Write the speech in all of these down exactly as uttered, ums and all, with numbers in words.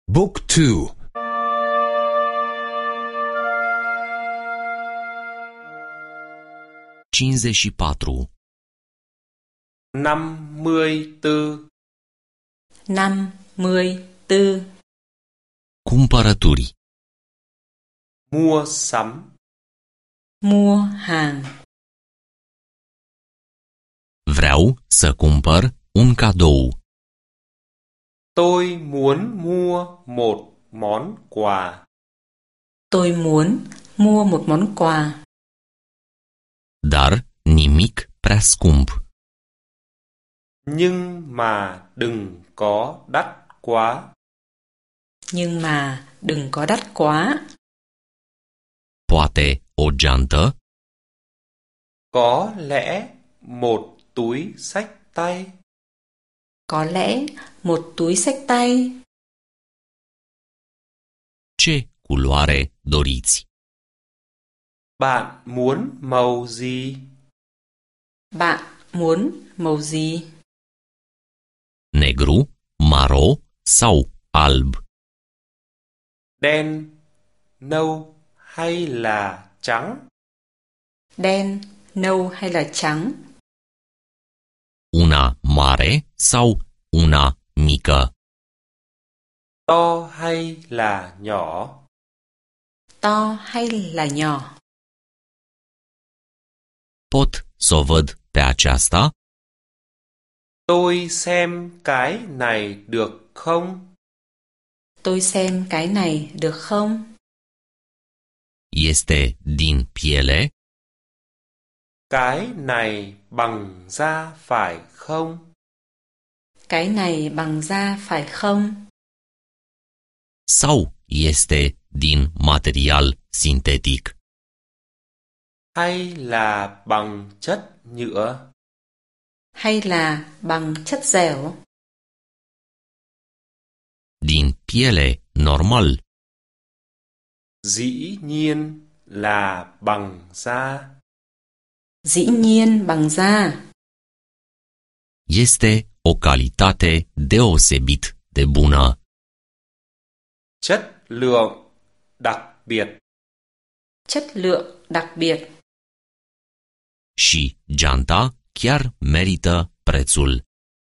Book two. cincizeci și patru. năm mươi tư. năm mươi tư. Cumpărături. Mua sắm. Mua hàng. Vreau să cumpăr un cadou. Tôi muốn mua một món quà. Tôi muốn mua một món quà. Dar nimic prea scump. Nhưng mà đừng có đắt quá. Nhưng mà đừng có đắt quá. Poate o geantă? Có lẽ một túi xách tay. Có lẽ một túi xách tay. Ce culoare doriți? Bạn muốn màu gì? Bạn muốn màu gì? Negru, maro sau alb? Đen, nâu hay là trắng? Đen, nâu hay là trắng? Una mare sau una mică? To hay là nhỏ? To hay là nhỏ? Pot să o văd pe aceasta? Tôi xem cái này được không? Tôi xem cái này được không? Este din piele? Cái này bằng da phải không? Cái này bằng da phải không? Sau este din material sintetic? Hay là bằng chất nhựa? Hay là bằng chất dẻo? Din piele normal? Dĩ nhiên là bằng da. Dĩ nhiên bằng da. Este o calitate deosebit de bună. Chất lượng đặc biệt. Chất lượng đặc biệt. Și geanta chiar merită prețul.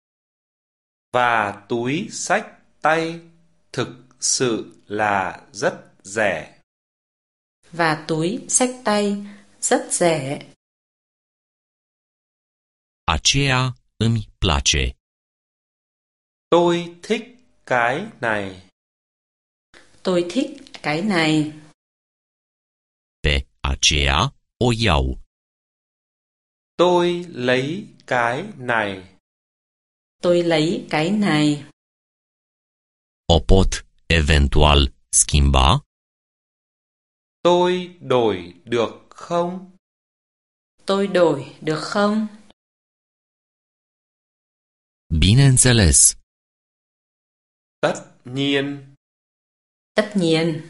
Và túi xách tay thực sự là rất rẻ. Và túi xách tay rất rẻ. Aceea îmi place. Tôi thích cái này. Tôi thích cái này. Pe aceea o iau. Tôi lấy cái này. Tôi lấy cái này. O pot eventual schimba? Tôi đổi được không? Tôi đổi được không? Bineînțeles. Tất nhiên. Tất nhiên.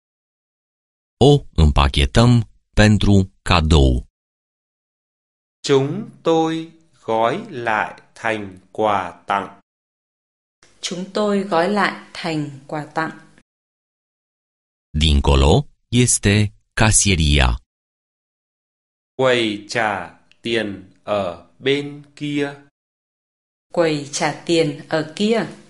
O împachetăm pentru cadou. Chúng tôi gói lại thành quà tặng. Chúng tôi gói lại thành quà tặng. Dincolo este casieria. Quầy trả tiền ở bên kia. Quầy trả tiền ở kia.